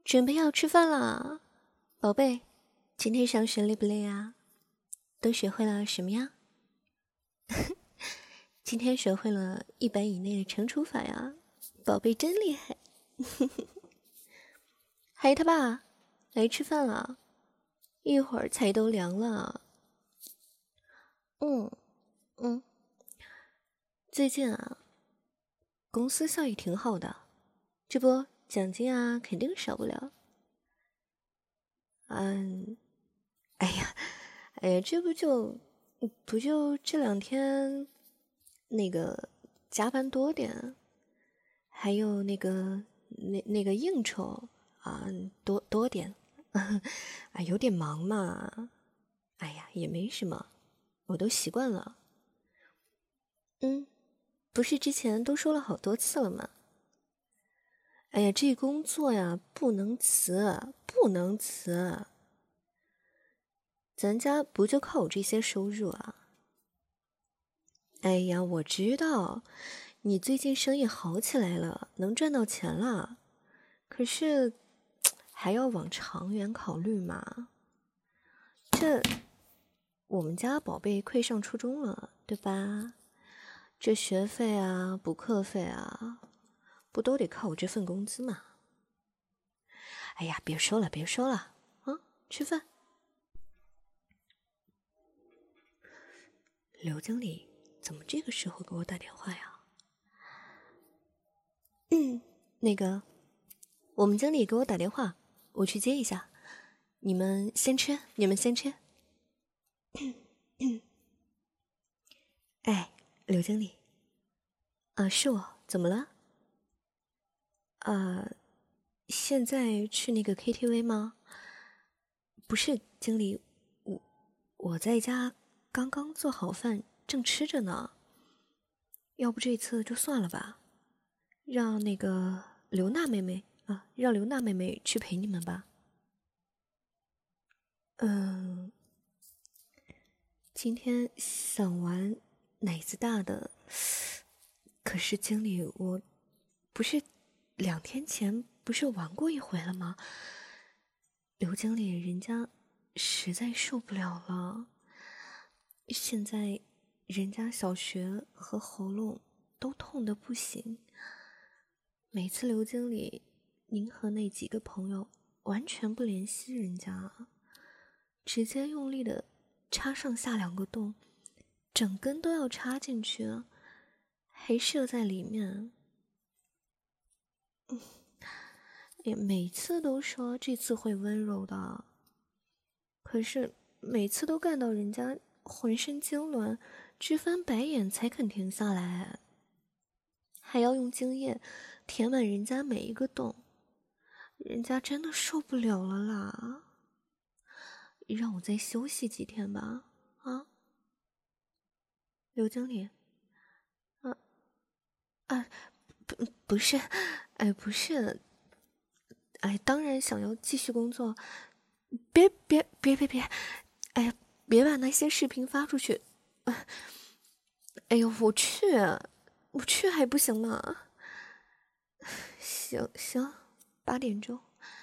准备要吃饭了，宝贝，今天上学累不累啊？都学会了什么呀？今天学会了100以内的乘除法呀，宝贝真厉害。孩他爸，来吃饭了，一会儿菜都凉了。最近啊，公司效益挺好的，这不奖金啊肯定少不了。哎呀，这不就这2天那个加班多点，还有那个应酬啊多点，啊有点忙嘛。哎呀，也没什么，我都习惯了。不是之前都说了好多次了吗？哎呀，这工作呀不能辞，不能辞。咱家不就靠我这些收入啊？哎呀，我知道你最近生意好起来了，能赚到钱了，可是还要往长远考虑嘛。我们家宝贝快上初中了，对吧？这学费啊、补课费啊，不都得靠我这份工资嘛？哎呀，别说了，别说了，啊，吃饭。刘经理怎么这个时候给我打电话呀？那个，我们经理给我打电话，我去接一下。你们先吃，你们先吃。哎，刘经理，是我，怎么了？现在去那个 KTV 吗？不是，经理，我在家刚刚做好饭，正吃着呢。要不这次就算了吧，让那个刘娜妹妹让刘娜妹妹去陪你们吧。今天想玩奶子大的，可是经理，我不是2天前不是玩过一回了吗？刘经理，人家实在受不了了，现在人家小穴和喉咙都痛得不行。每次刘经理您和那几个朋友完全不联系人家，直接用力的插上下2个洞，整根都要插进去，还射在里面。也每次都说这次会温柔的，可是每次都干到人家浑身痉挛，直翻白眼才肯停下来，还要用精液填满人家每一个洞，人家真的受不了了啦！让我再休息几天吧，啊，刘经理，不是，不是，当然想要继续工作，别，哎呀，别把那些视频发出去，哎呦，我去还不行吗？行，8点钟，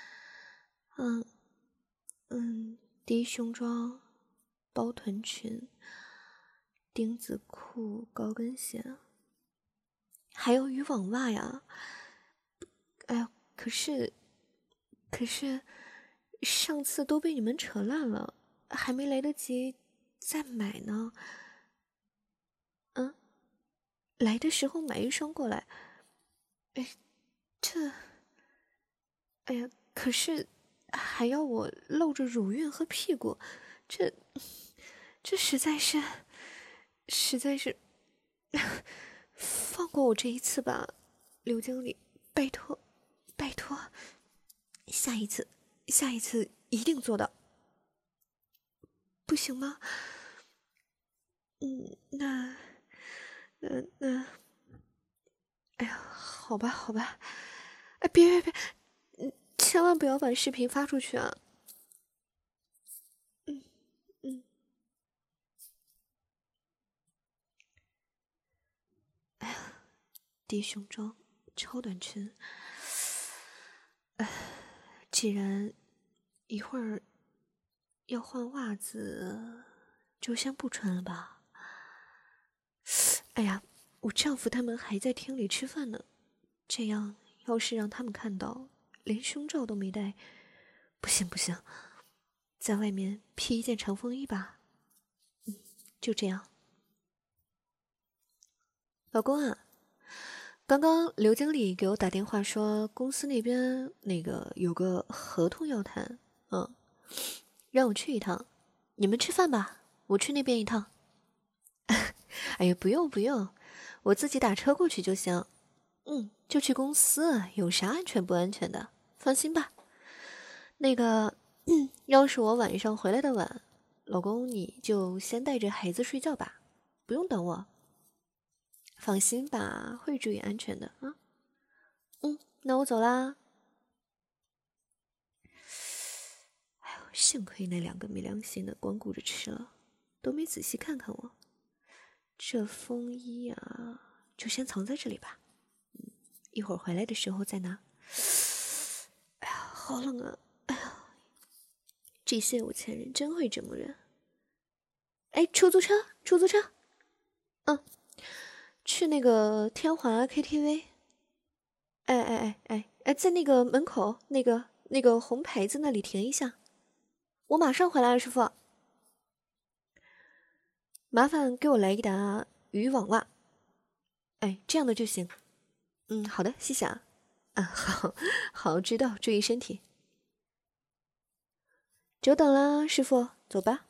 低胸装，包臀裙，丁字裤，高跟鞋，还有渔网袜呀。哎呀，可是上次都被你们扯烂了，还没来得及再买呢。来的时候买1双过来。哎呀，可是还要我露着乳晕和屁股，这实在是，放过我这一次吧，刘经理，拜托，下一次一定做到，不行吗？那，哎呀，好吧，哎，别，千万不要把视频发出去啊！低胸装，超短裙， 既然一会儿要换袜子，就先不穿了吧。哎呀，我丈夫他们还在厅里吃饭呢，这样要是让他们看到，连胸罩都没戴，不行不行，在外面披一件长风衣吧。就这样。老公啊，刚刚刘经理给我打电话说，公司那边有个合同要谈，让我去一趟。你们吃饭吧，我去那边一趟。哎呀，不用不用，我自己打车过去就行。就去公司，有啥安全不安全的？放心吧。要是我晚上回来的晚，老公你就先带着孩子睡觉吧，不用等我。放心吧，会注意安全的啊。那我走啦。哎呦，幸亏那两个没良心的光顾着吃了，都没仔细看看我。这风衣啊，就先藏在这里吧。一会儿回来的时候再拿。哎呀，好冷啊！哎呀，这些有钱人真会折磨人。哎，出租车，出租车。去那个天华 KTV。哎，在那个门口那个红牌子那里停一下，我马上回来了，师傅。麻烦给我来一打渔网袜。哎，这样的就行。好的，谢谢啊。好，好，知道，注意身体。久等啦，师傅，走吧。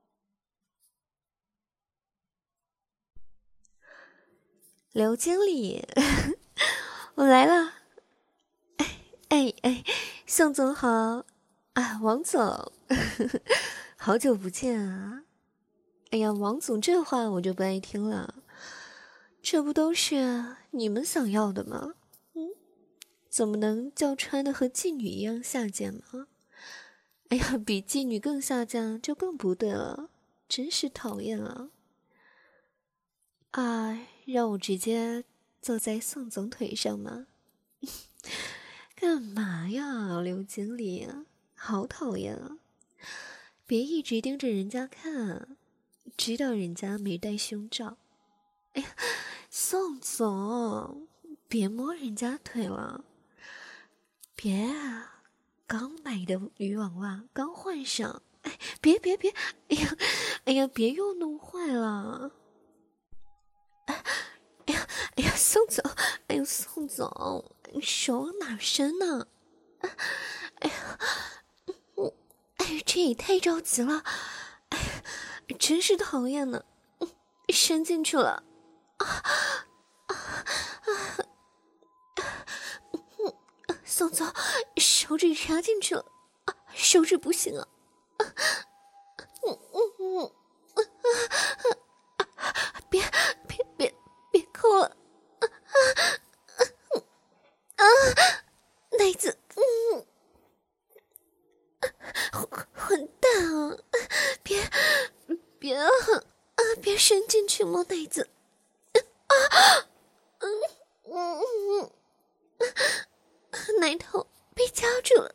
刘经理，我来了。哎，宋总好啊，王总，好久不见啊。哎呀，王总这话我就不爱听了，这不都是你们想要的吗？怎么能叫穿的和妓女一样下贱吗？哎呀，比妓女更下贱就更不对了，真是讨厌啊！哎，让我直接坐在宋总腿上吗？干嘛呀，刘经理，好讨厌啊！别一直盯着人家看，知道人家没戴胸罩。哎呀，宋总，别摸人家腿了，别啊！刚买的渔网袜刚换上，哎，别，哎呀，别又弄坏了！哎呀，宋总，哎呦，宋总，手往哪伸呢？哎呀，哎，这也太着急了，哎呀，真是讨厌呢！伸进去了，宋总，手指插进去了，手指不行啊！别抠了！奶子，混蛋啊！别伸进去摸奶子！奶头被夹住了！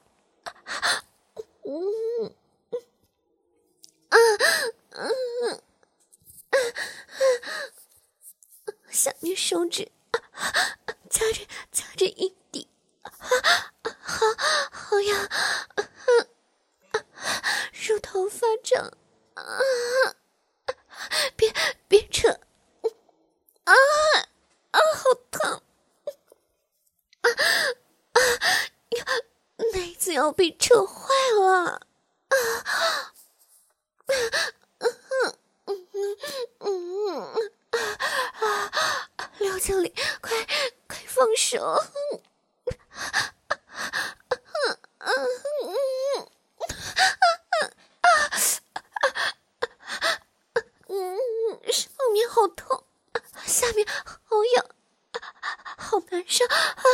下面手指夹着阴蒂，好痒，乳头发胀，别扯，好疼，奶子要被扯坏了，刘经理，快放手！上面好痛，下面好痒，好难受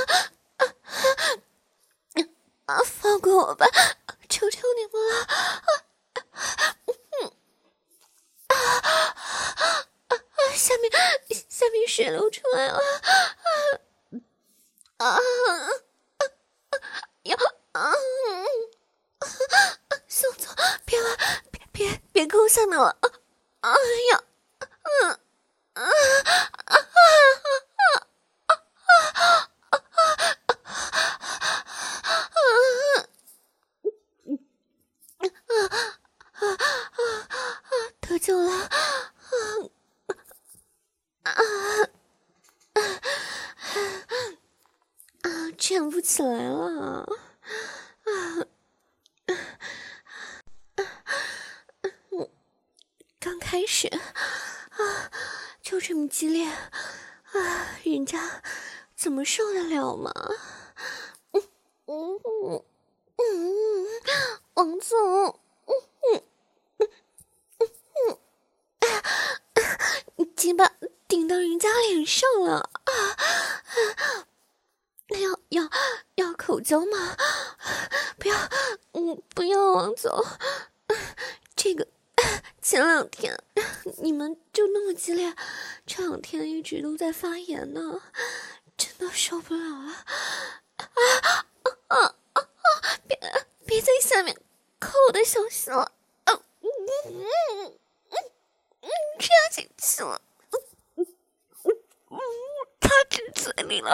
放过我吧，求求你们了！下面水流出来了， 下面了，哎呀，得救了，站不起来了，刚开始就这么激烈人家怎么受得了嘛？王总，你鸡巴顶到人家脸上了要口交吗？不要，不要，王总，这个前2天你们就那么激烈，这2天一直都在发炎呢，真的受不了了。别在下面抠我的小心了，插进去了，插进嘴里了，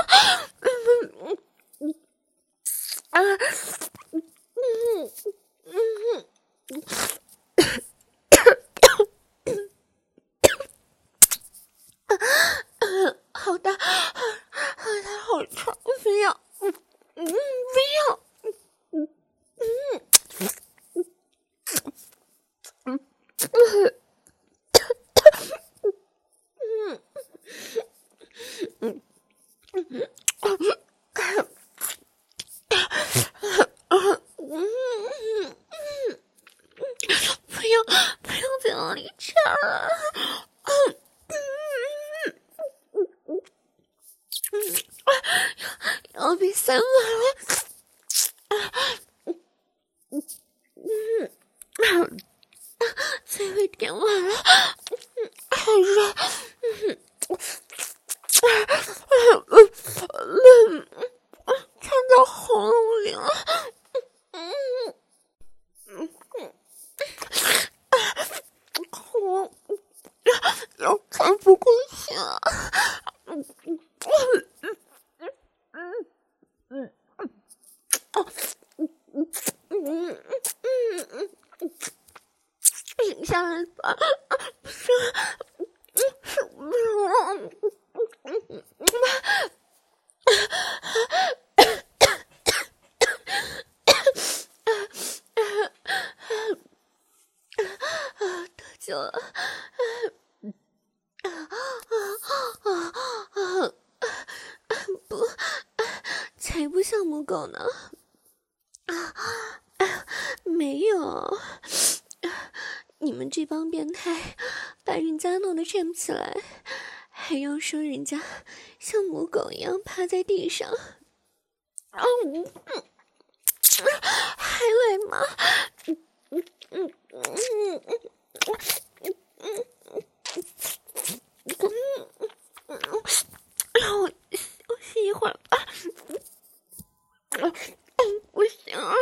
好大，好长，不要，不要。不要在往里插了，要被塞满了，嘴被填满了，好热，插到喉咙里了，要喘不过气了，停下来吧，不是，受不了。得救了，不，才不像母狗呢，没有，你们这帮变态把人家弄得站不起来，还要说人家像母狗一样趴在地上，还来吗？让我休息一会儿吧，不行了，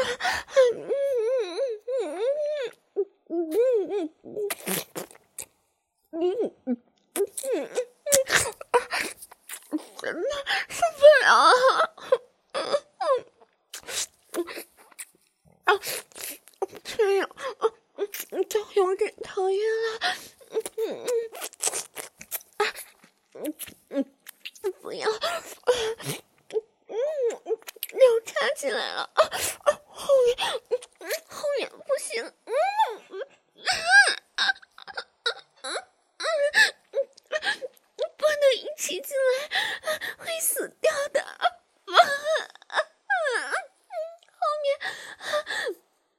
真的受不了这样就有点讨厌了，不要，又插进来了，后面不行，不能一起进来，会死掉的，后面。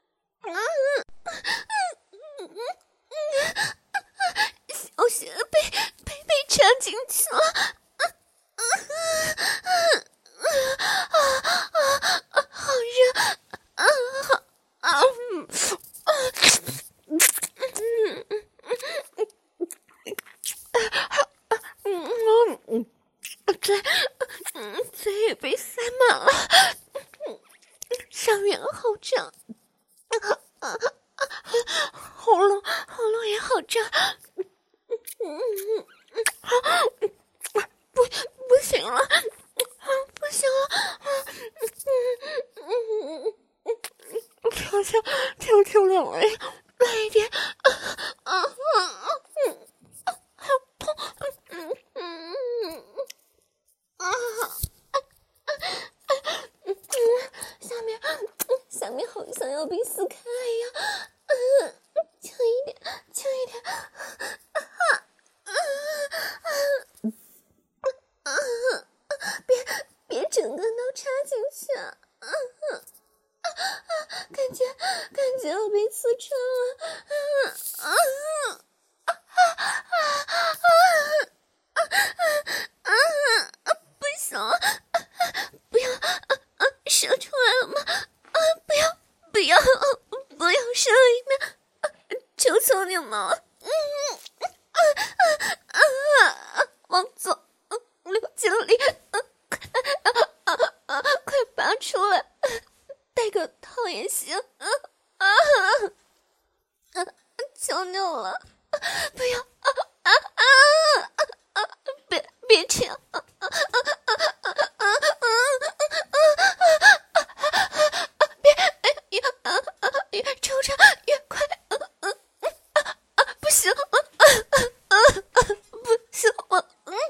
小鞋被插进去了，好热，嘴也被塞满了，上面好胀。 喉咙也好胀，不行了，不行了，求两位来一点，好痛，下面好像要被撕开呀，轻一点，别整个都插进去啊！感觉要被刺穿了，不行了，不要，射出来了吗？不要射里面，求求你们了，往左6经理，快拔出来，戴个套也行，求你了，不要，别这样，越抽插越快，不行，不行了，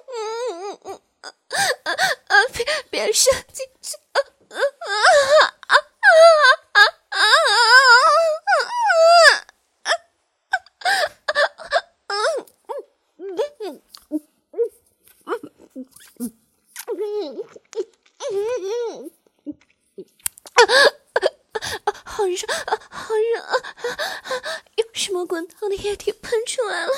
别射进去，好热，有什么滚烫的液体喷出来了，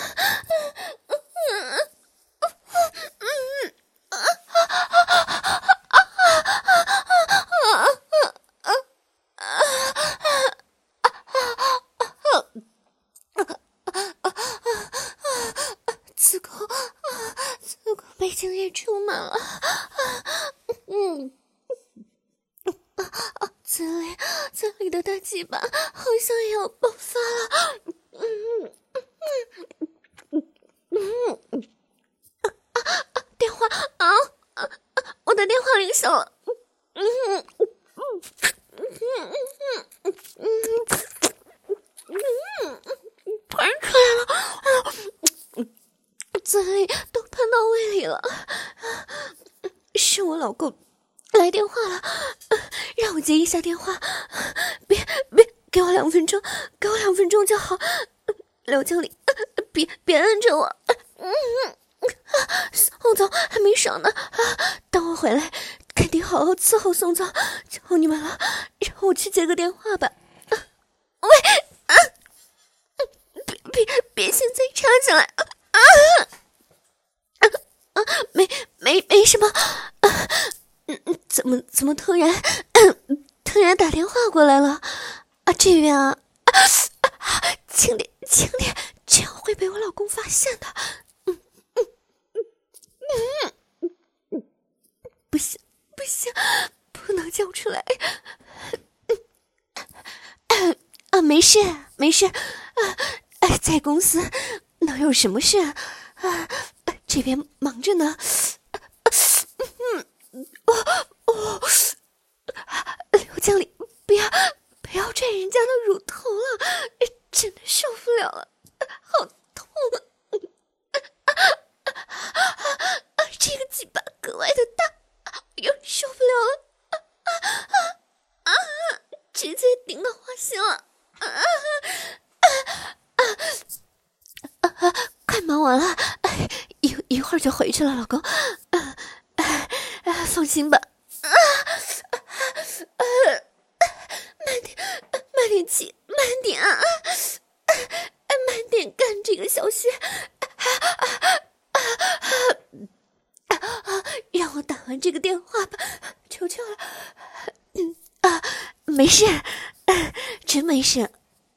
子宫被精液充满了，嘴里的大鸡巴好像也要爆发了，电话啊，我的电话铃响了，喷出来了，嘴里都喷到胃里了，是我老公来电话了，让我接一下电话，别，给我2分钟，给我2分钟就好，刘经理，别摁着我，宋总还没爽呢，等我回来肯定好好伺候宋总，求你们了，让我去接个电话吧，喂，别现在插进来，没什么，怎么突然打电话过来了啊？这边啊，轻点，这样会被我老公发现的。不行，不能叫出来。没事，在公司能有什么事啊？这边忙着呢。刘经理，不要拽人家的乳头了，真的受不了了，好痛这个鸡巴格外的大，又受不了了，直接顶到花心了，快忙完了，一会儿就回去了，老公，放心吧，慢点起，慢点啊，慢点干这个小穴，让我打完这个电话吧，求求了，没事，真没事，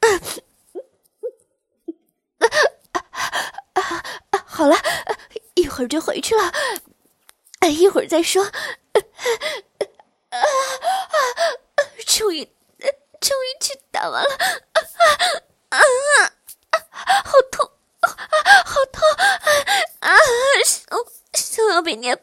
好了，一会儿就回去了，一会儿再说，终于去打完了， 被捏